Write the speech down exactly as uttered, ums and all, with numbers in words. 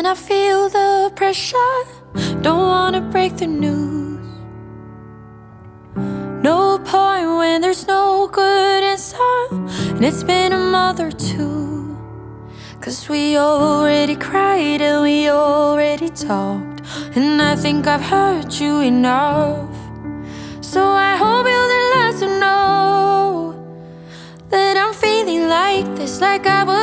when I feel the pressure. Don't wanna break the news. No point when there's no good answer, and it's been a month or two. Cause we already cried and we already talked, and I think I've hurt you enough. So I hope you're the last to know that I'm feeling like this, like I was